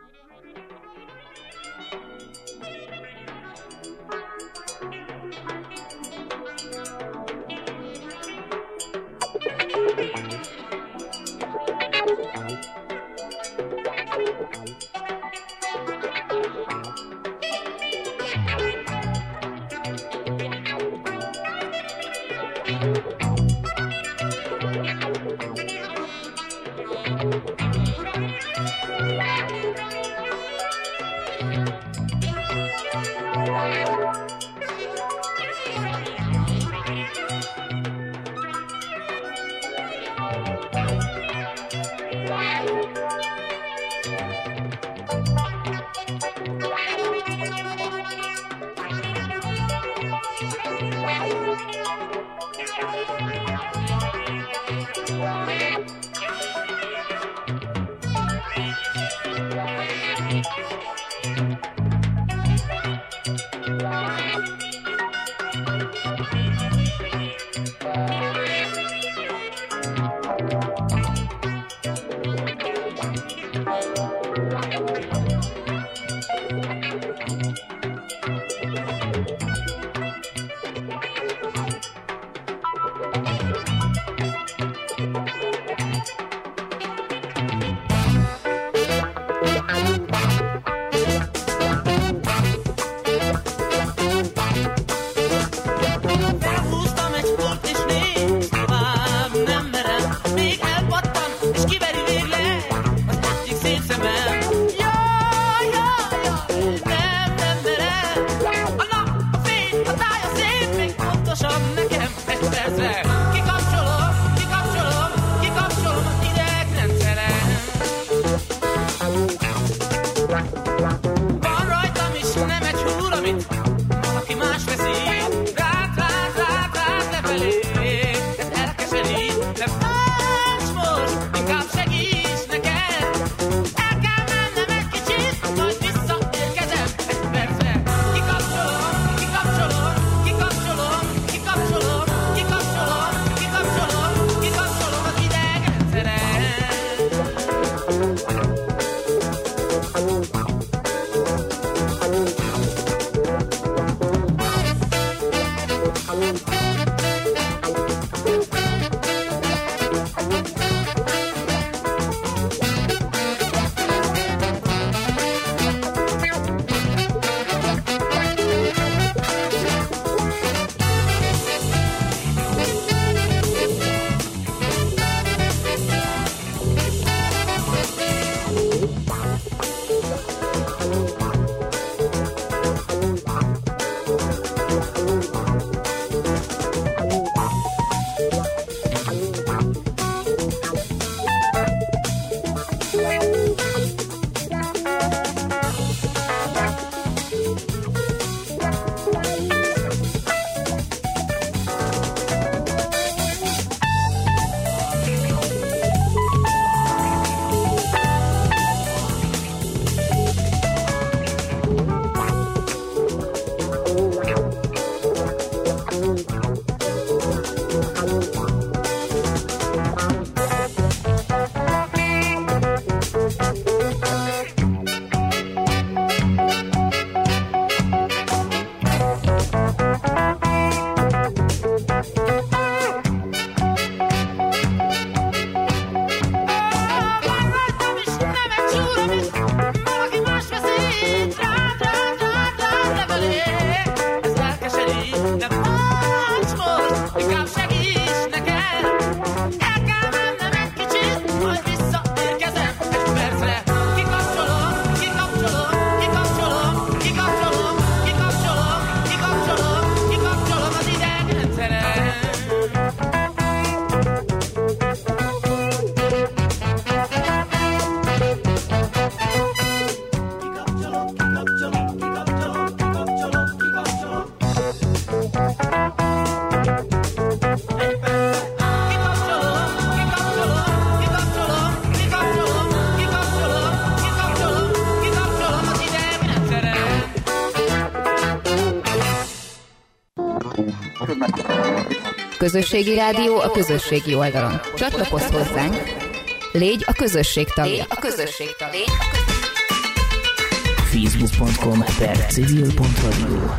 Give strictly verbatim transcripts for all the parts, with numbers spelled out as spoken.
Közösségi rádió a közösségi oldalon. Csatlakozz hozzánk. Légy a közösség tagja. Légy a közösség tagja. facebook pont com per civil pont radio.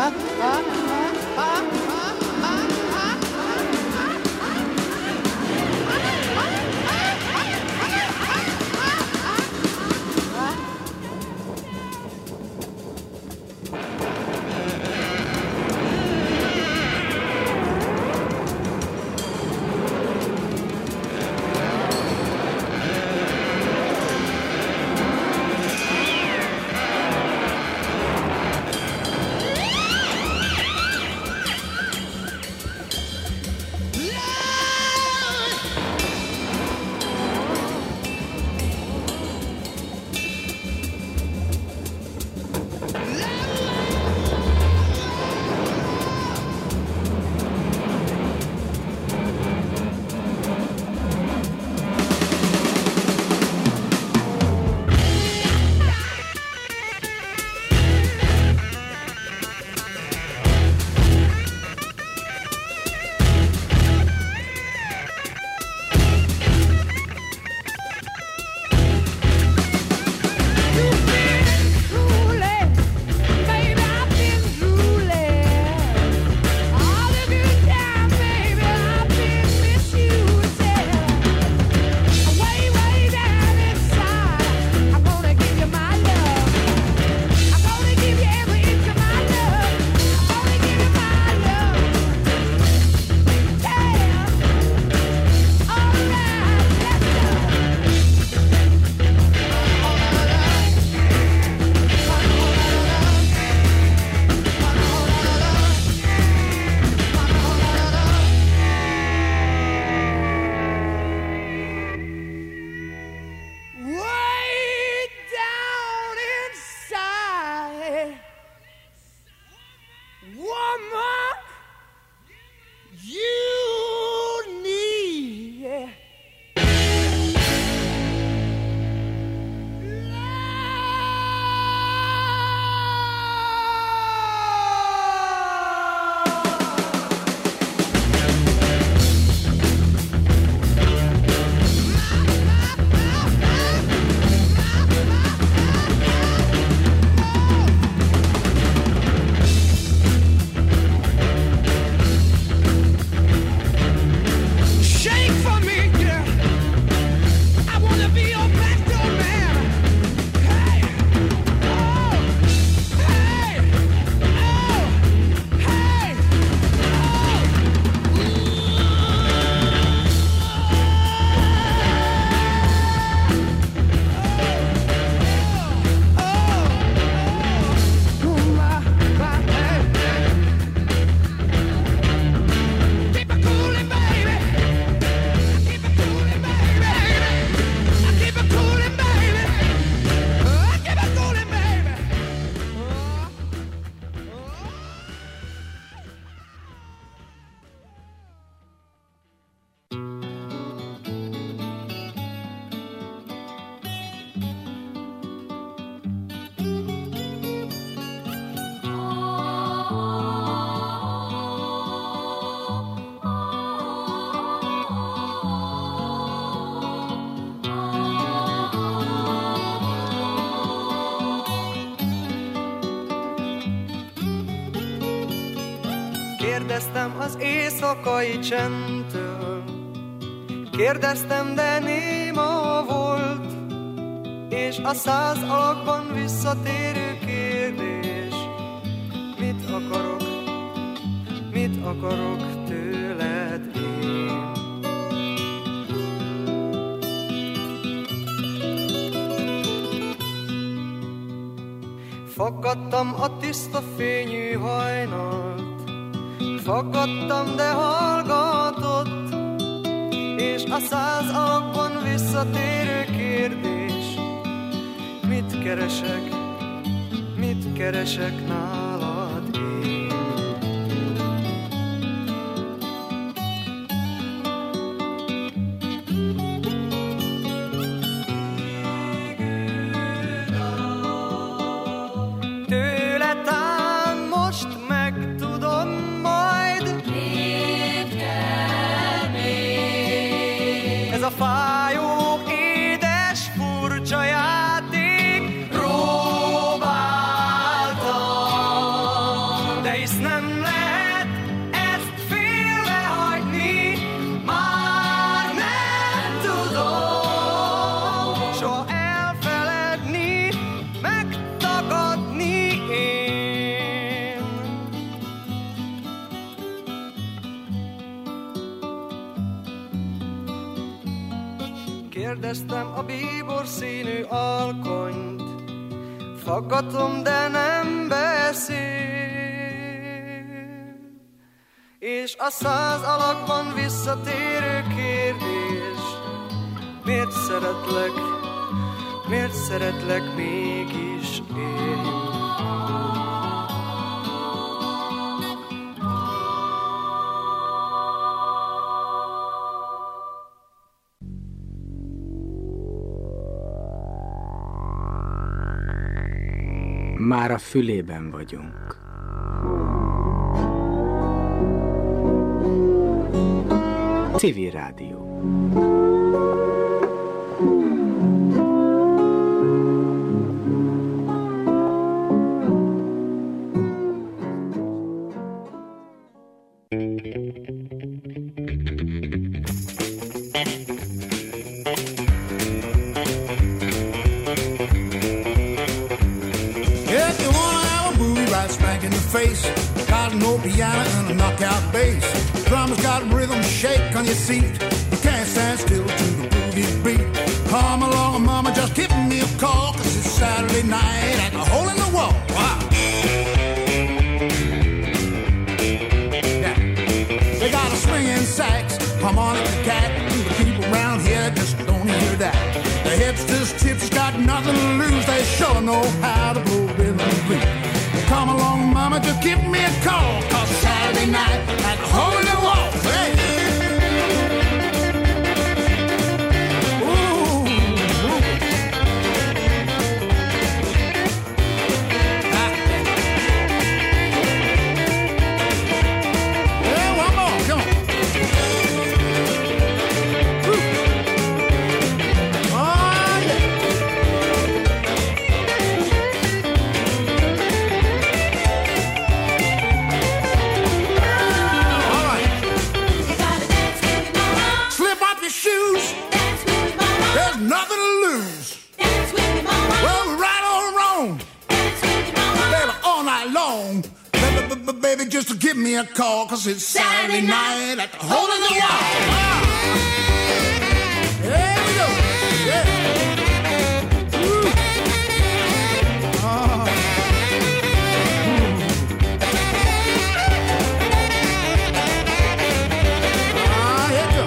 Kérdeztem az éjszakai csendtől, kérdeztem, de néma volt, és a száz alakban visszatérő kérdés: mit akarok, mit akarok tőled én? Fakadtam a tiszta fényű hajnalt, fakadtam, de hallgatott, és a száz alakban visszatérő kérdés: mit keresek, mit keresek nálad én? Tőle tán most megtudom majd, mit kell még. Ez a fájó, édes, furcsa játék, próbáltam, de Megkérdeztem a bíbor színű alkonyt, faggatom, de nem beszél. És a száz alakban visszatérő kérdés: miért szeretlek, miért szeretlek mégis én? Már a fülében vagyunk. Civil Rádió. Face, got an old piano and a knockout bass. Drummer's got rhythm, shake on your seat. You can't stand still to the boogie beat. Come along, mama, just give me a call, 'cause it's Saturday night at the Hole in the Wall. Wow. Yeah. They got a swinging sax, harmonica cat, and the people around here just don't hear that. The hipsters, tips got nothing to lose. They sure know how to blow rhythm and blues. Come along, mama, just give me a call, 'cause it's Saturday night at the Hole in the Wall. Hey. Ooh, ooh. Ah. Yeah, one more, come on. Ooh. Oh, yeah. Nothing to lose. Dance with me, mama. Well, right or wrong. Dance with me, mama. Baby, all night long. Baby, baby, just give me a call, 'cause it's Saturday night at the Hole in the Wall. Wow. There we go. Yeah. Woo. Oh. Ah, here we go.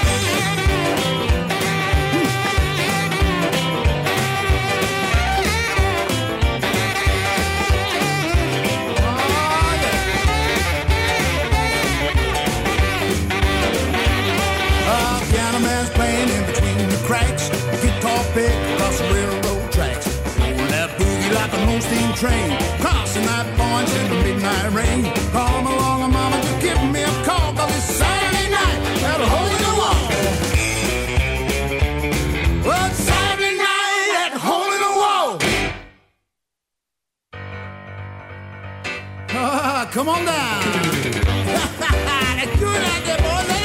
Across the railroad tracks, on that boogie like a no-steam train, crossing that points in the midnight rain. Come along, mama, just give me a call, 'cause it's Saturday night at the Hole in the Wall. Well, it's Saturday night at the Hole in the Wall. Ah, come on down. That's good out there, boys.